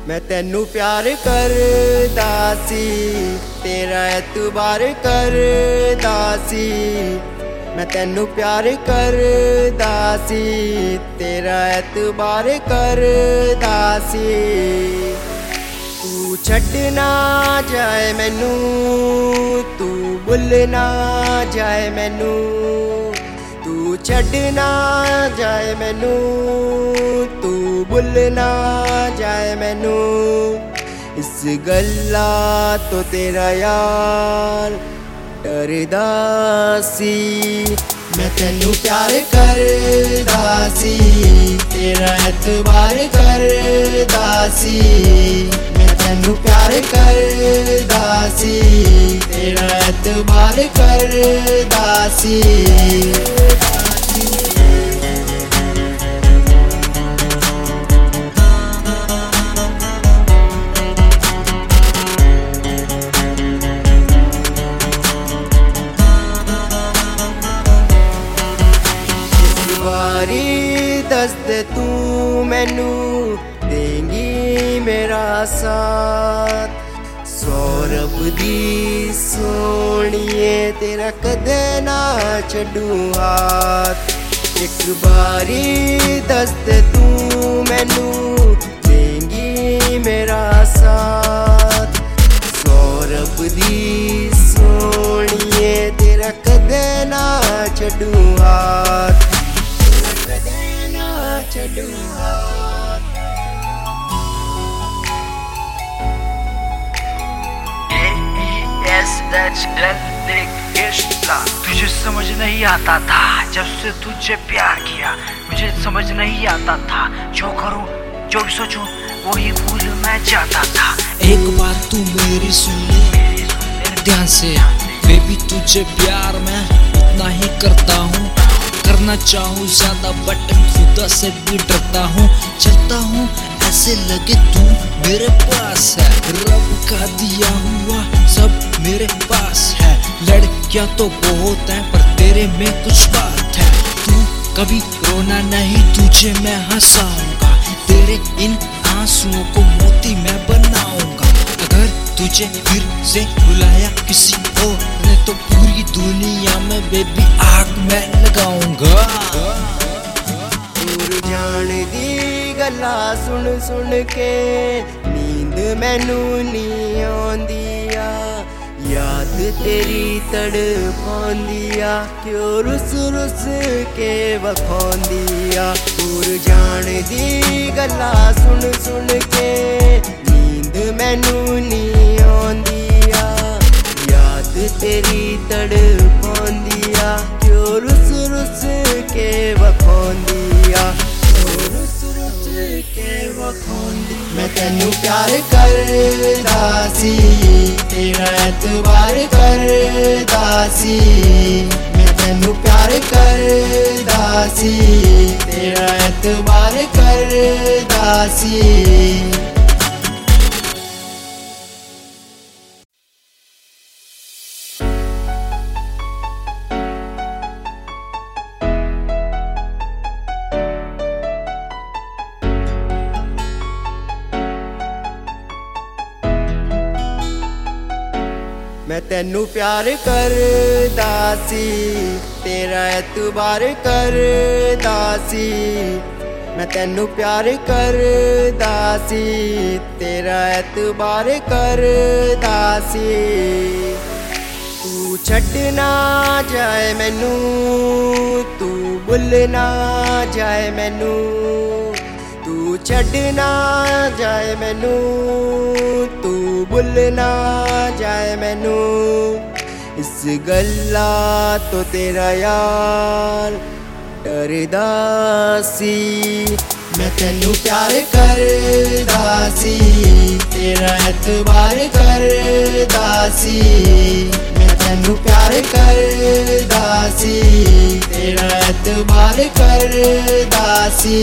मैं तेनू प्यार करदा सी, तेरा एतबार करदा सी। मैं तेनू प्यार करदा सी, तेरा एतबार करदा सी। तू छड्डना जाए मैनू, तू भुलना जाए मैनू, तू छड्डना जाए मैनू, तू भुलना जाए मैनू। इस गल्ला तो तेरा यार डरदा सी। मैं तेनू प्यार करदा सी, तेरा एतबार करदा सी। मैं तेनू प्यार करदा सी, तेरा एतबार करदा सी। दस दे तू मैनू देंगी मेरा साथ, सौरभ दी सोनिए तेरा कदे ना छड्डू हाथ। एक बारी दस दे तू मैनू देंगी मेरा साथ, सौरभ दी सोनिए तेरा कदे ना छड्डू हाथ। तुझे समझ नहीं आता था जब से तुझे प्यार किया, मुझे समझ नहीं आता था जो करूं जो भी सोचूं वही भूल मैं जाता था। एक बात तू मेरी सुन ले ध्यान से बेबी, तुझे प्यार मैं उतना ही करता हूँ, करना चाहूँ ज्यादा बट खुदा से भी डरता हूँ। चलता हूँ ऐसे लगे तू मेरे पास है, रब का दिया हुआ सब मेरे पास है। लड़कियां तो बहुत हैं पर तेरे में कुछ बात है। तू कभी रोना नहीं, तुझे मैं हंसाऊंगा, तेरे इन आंसुओं को मोती मैं बनाऊंगा। अगर तुझे फिर से बुलाया किसी और ने तो पूरी दुनिया में बेबी आग मैं लगाऊंगा। दूर जान दी गल्ला सुन सुन के नींद मैनू नहीं आंदिया, याद तेरी तड़पांदिया, क्यों रुस रुस के वखांदिया। दूर जान दी गल्ला सुन सुन के नींद मैनू नहीं आंदिया, याद तेरी तड़पांदिया, क्यों रुस रुस के वखांदिया, क्यों रुस रुस के वखांदिया। मैं तेनू प्यार करदा सी, तेरा एतबार करदा सी। मैं तेनू प्यार करदा सी, तेरा एतबार करदा सी। मैं तेनू प्यार करदा सी, तेरा एतबार करदा सी। मैं तेनू प्यार करदा सी, तेरा एतबार करदा सी। तू छड्डना जाए मैनू, तू भुलना जाए मैनू, तू छड्डना जाए मैनू, तू भुलना जाए मैनू। इस गल्ला तो तेरा यार डरदा सी। मैं तेनू प्यार करदा सी, तेरा एतबार करदा सी। मैं तेनू प्यार करदा सी, तेरा एतबार करदा सी।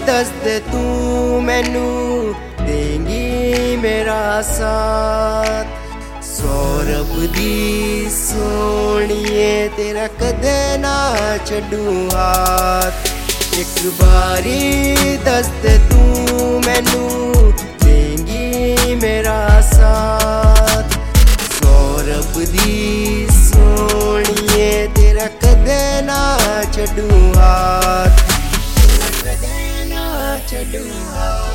दस दे तू मैनू देंगी मेरा साथ। सौरभ दी सोहणिए तेरा कदे ना छड्डू हाथ। एक बारी दस दे तू मैनू देंगी मेरा साथ। सौरभ दी सोहणिए तेरा कदे ना छड्डू हाथ। कदे ना छड्डू हाथ।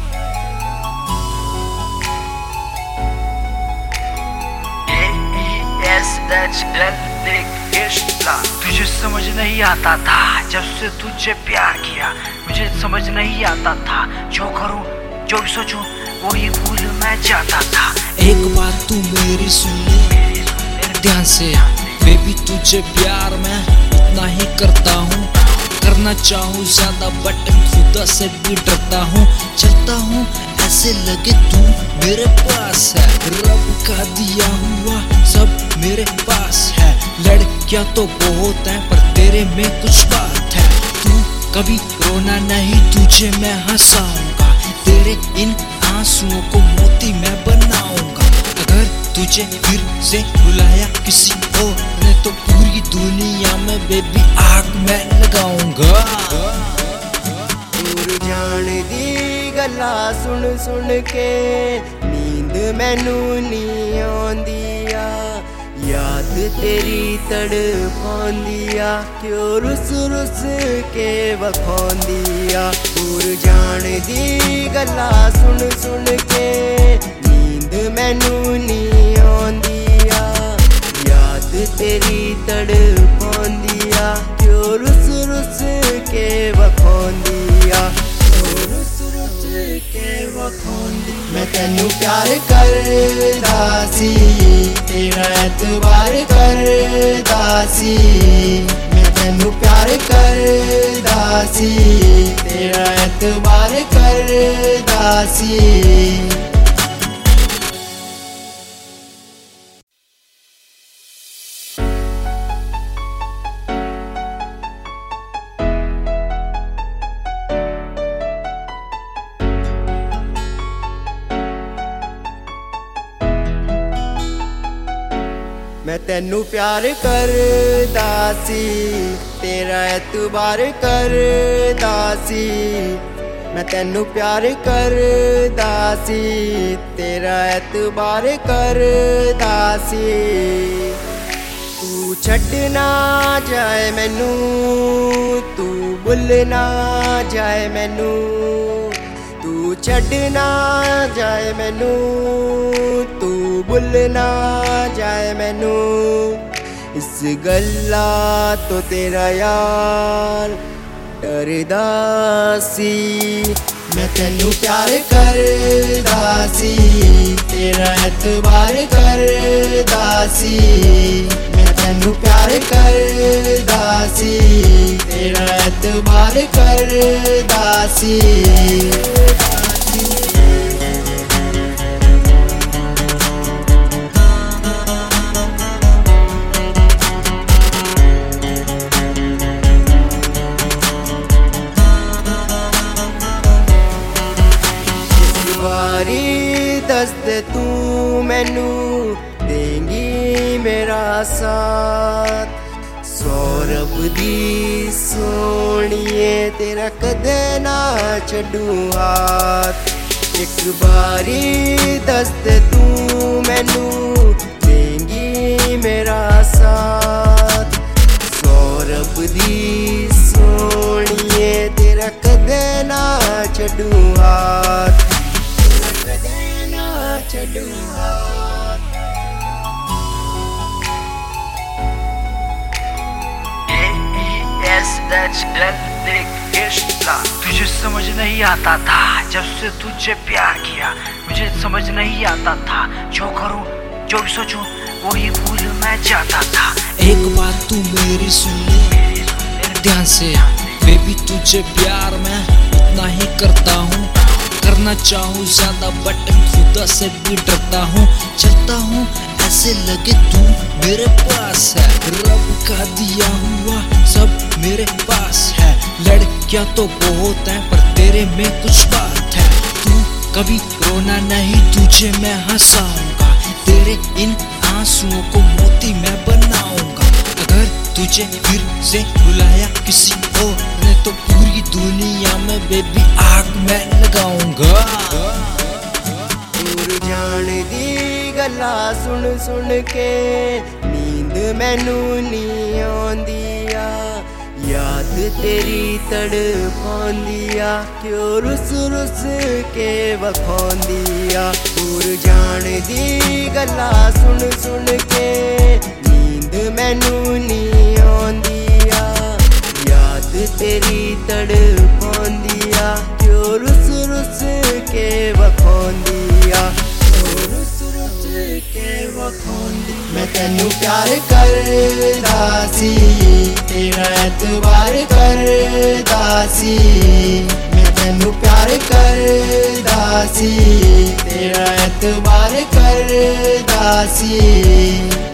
तुझे समझ नहीं आता था जब से तुझे प्यार किया। मुझे समझ नहीं आता था जो करूं जो भी सोचूं वही भूल मैं जाता था। एक बात तू मेरी सुन ले ध्यान से बेबी, तुझे प्यार मैं इतना ही करता हूँ। करना चाहूँ ज्यादा बट खुदा से भी डरता हूँ। चलता हूँ ऐसे लगे तू मेरे पास है। रब का दिया हुआ सब मेरे पास है। लड़कियां तो बहुत हैं पर तेरे में कुछ बात है। तू कभी रोना नहीं, तुझे मैं हंसाऊंगा। तेरे इन आंसुओं को मोती मैं बनाऊंगा। अगर तुझे फिर से बुलाया किसी और ने तो पूरी दुनिया में बेबी आग मैं लगाऊंगा। दूर जान दी गल्ला सुन सुन के नींद मैनू नी आंदिया। याद तेरी तड़पांदिया क्यों रुस रुस के वखांदिया। दूर जान दी गल्ला सुन सुन के नींद मैनू नी आंदिया। याद तेरी तड़पांदिया क्यों रुस रुस के वखांदिया। रुस रुस के वखांदी। मैं तेनू प्यार करदा सी तेरा एतबार करदा सी। मैं तेनू प्यार करदा सी तेरा एतबार करदा सी। मैं तेनू प्यार करदा सी तेरा एतबार करदा सी। मैं तेनू प्यार करदा सी तेरा एतबार करदा सी। तू छड्डना जाए मैनू, तू भुलना जाए मैनू। तू छड्डना जाए मैनू, तू भुलना जाए मैनू। इस गल्ला तो तेरा यार डरदा सी। मैं तेनू प्यार करदा सी तेरा एतबार करदा सी। मैं तेनू प्यार करदा सी तेरा एतबार करदा सी। दस दे तू मैनू देंगी मेरा साथ। सौरभ दी सोहणिए तेरा कदे ना छड्डू हाथ। एक बारी दस दे तू मैनू देंगी मेरा साथ। सौरभ दी सोहणिए तेरा कदे ना छड्डू हाथ। छड्डू हाथ। तुझे समझ नहीं आता था जब से तुझे प्यार किया। मुझे समझ नहीं आता था जो करूं जो भी सोचूं वही भूल मैं जाता था। एक बात तू मेरी सुन ले ध्यान से बेबी, तुझे प्यार मैं इतना ही करता हूँ। करना चाहूँ ज्यादा बट खुदा से भी डरता हूँ। चलता हूँ ऐसे लगे तू मेरे पास है। रब का दिया हुआ सब मेरे पास है। लड़कियां तो बहुत हैं पर तेरे में कुछ बात है। तू कभी रोना नहीं, तुझे मैं हंसाऊंगा, तेरे इन आंसुओं को मोती मैं बनाऊंगा। अगर तुझे फिर से बुलाया किसी और ने तो पूरी दुनिया में बेबी आग मैं लगाऊंगा। दूर जान दी गल्ला सुन सुन के नींद मैनू नहीं आंदी आ, याद तेरी तड़पांदी आ, क्यों रुस रुस के वखांदी आ। दूर जान दी गल्ला सुन सुन के नींद मैनू नहीं आंदी आ, याद तेरी तड़पांदी आ, क्यों रुस रुस के वखांदी आ, क्यों रुस रुस के वखांदी। मैं तेनू प्यार करदा सी, तेरा एतबार करदा सी, मैं तेनू प्यार करदा सी, तेरा एतबार करदा सी।